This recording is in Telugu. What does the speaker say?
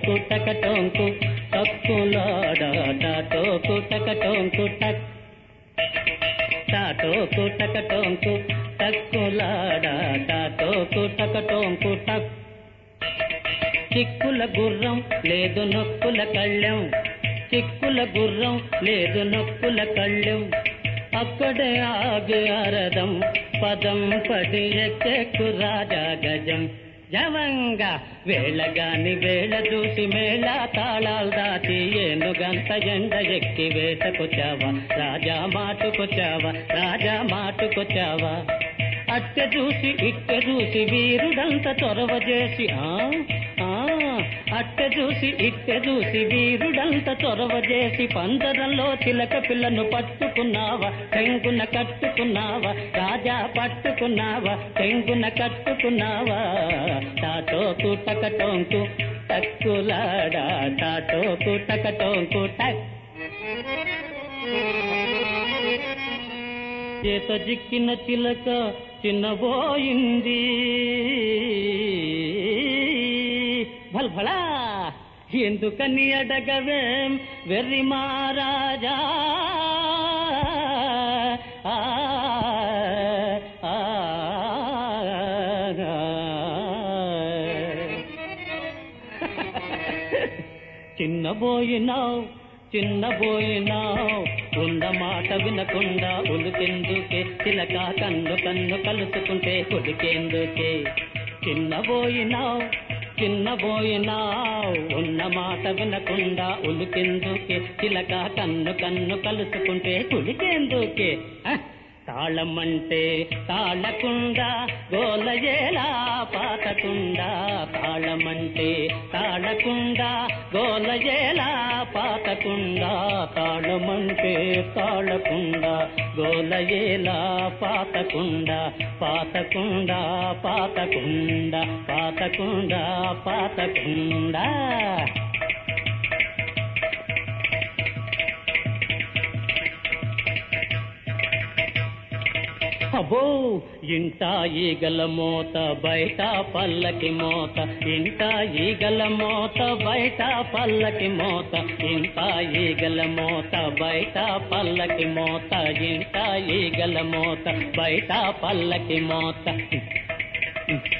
టకటోంకు టకటోంకు టక్కులాడా టాటోకు టకటోంకు టక్ టాటోకు టకటోంకు టక్కులాడా టాటోకు టకటోంకు టక్ చిక్కుల గుర్రం లేదు నొక్కుల కళ్ళెం చిక్కుల గుర్రం లేదు నొక్కుల కళ్ళెం అక్కడే ఆగి అరదం పదం పడి ఎక్కెక్కు రాజా గజం జవంగా వేళగాని వేళ చూసి మేళ తాళాలు దాటి ఏనుగంత ఎండ ఎక్కి వేటకొచ్చావా రాజా మాటుకొచ్చావా రాజా మాటుకొచ్చావా అట్టె చూసి ఇట్టె చూసి వీరుడంత చొరవ చేసి అట్టె చూసి ఇట్టె చూసి వీరుడంత చొరవ చేసి పంజరంలో చిలక పిల్లను పట్టుకున్నావా చెంగున కట్టుకున్నావా రాజా పట్టుకున్నావా చెంగున కట్టుకున్నావా టాటోకు టకటోంకు టక్కులాడా టాటోకు టకటోంకు టక్ చేత జిక్కిన చిలక చిన్నబోయింది భల్భళా ఎందుకని అడగవేం వెర్రి మహారాజా చిన్నబోయినావు చిన్నబోయినావు ఉన్న మాట వినకుండా ఉలికెందుకే చిలక కన్ను కన్ను కలుసుకుంటే కొలికెందుకే చిన్నబోయినావు చిన్నబోయినావు ఉన్న మాట వినకుండా ఉలికెందుకే చిలక కన్ను కన్ను కలుసుకుంటే కొలికెందుకే తాళమంటే తాళకుండా గోలయేలా పాతకుండా తాళమంటే తాళకుండా గోలయేలా పాతకుండా తాళమంటే తాళకుండా గోలయేలా పాతకుండా పాతకుండా పాతకుండా పాతకుండా పాతకుండా అబ్బో ఇంట ఈగల మోత బయట పల్లకి మోత ఇంట ఈగల మోత బయట పల్లకి మోత ఇంట ఈగల మోత బయట పల్లకి మోత ఇంట ఈగల మోత బయట పల్లకి మోత